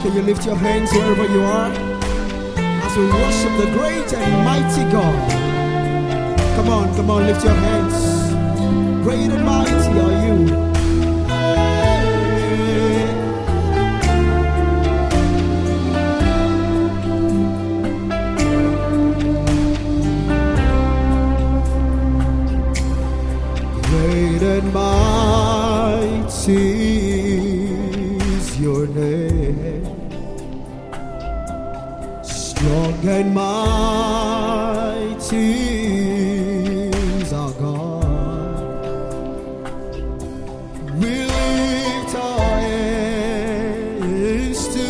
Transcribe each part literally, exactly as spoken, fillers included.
Can you lift your hands wherever you are as we worship the great and mighty God? Come on, come on, lift your hands. Great and mighty are you. Great and mighty is your name. Strong and mighty is our God. We lift our hands to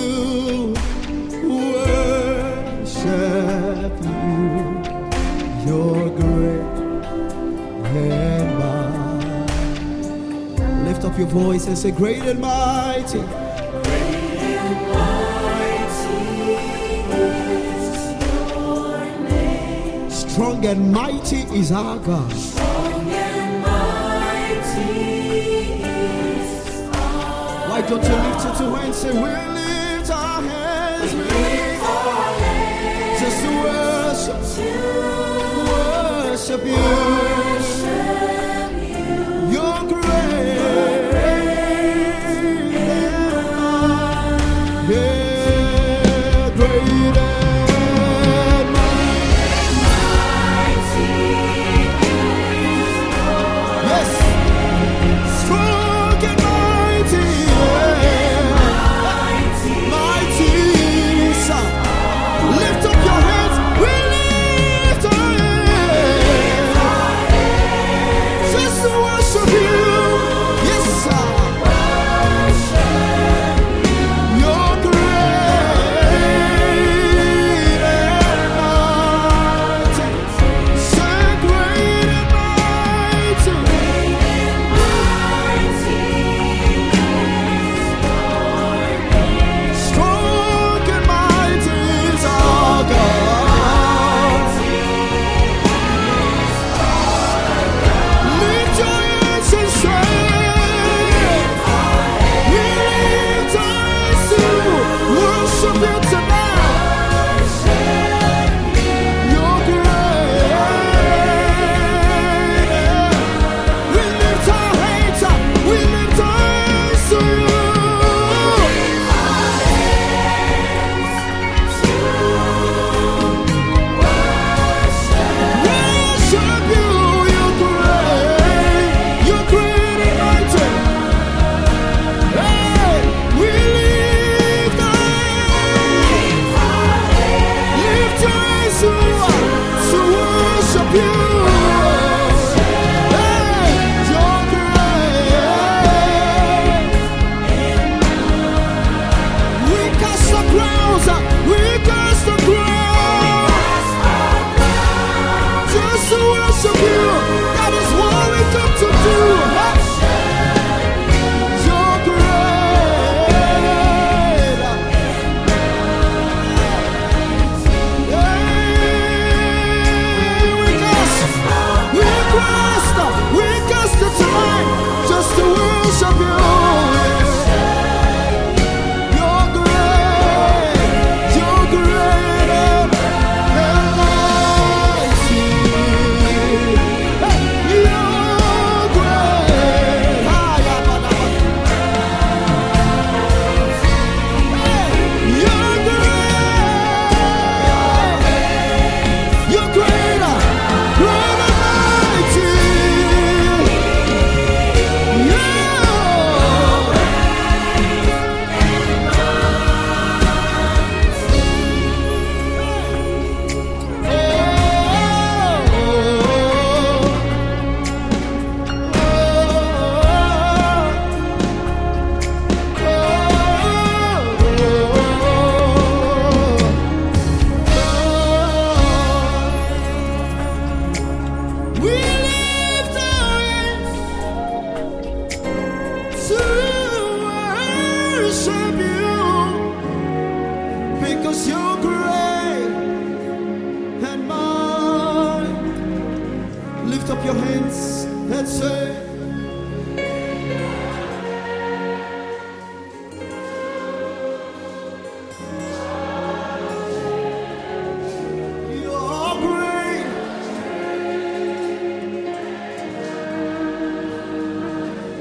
worship you. You're great and mighty. Lift up your voice and say, great and mighty. Great and mighty is your name. Strong and mighty is our God. Strong and mighty is our Why don't you lift your two hands and say, we lift our hands, we lift our hands just to worship, to worship you. worship you. You're great. Yeah, great and mighty. Yes. Strong and mighty. Yeah. Mighty. Son. Lift up your hands. We lift our hands. Just to worship you. Yes, sir. You're great and mighty. Say great and mighty. Strong and mighty is our God. Lift your hands and say, we lift our hands to worship you tonight. You're great. We lift our hands up. We lift our hands to you. Worship you. You're great. You're great and mighty. Hey, we lift our hands. Lift your hands to to worship you. Hey, you're great. We cast the crowns up. We cast the crowns just to worship you. That is what we come to do. Hey, you're great. Hey, we cast, we cast, we cast it tonight just to worship you. You're great, you're great and mighty. Hey, you're great. Hi, yeah, ba, da, ba. Hey, you're great. You're greater, great and mighty. We lift our hands to worship you because you're great and mighty. Lift up your hands and say,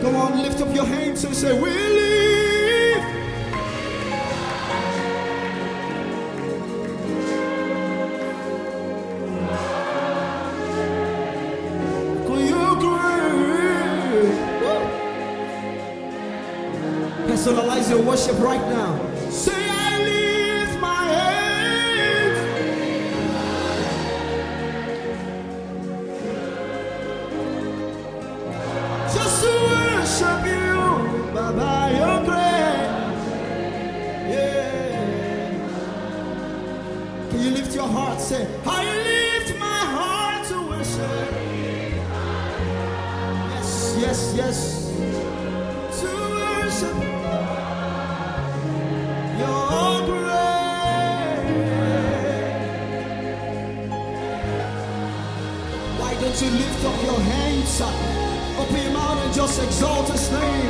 Come on, lift up your hands and say, we live. For your grace. Personalize your worship right now. Say, I lift my hands. Just to worship you by your grace. Yeah. Can you lift your heart? Say, I lift my heart to worship. Yes, yes, yes. To worship your grace. Why don't you lift up your hands? Open your mouth and just exalt His name.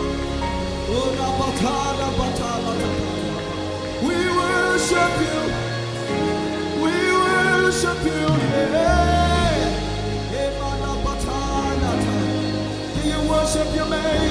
We worship you. We worship you. Yeah. Can you worship your man?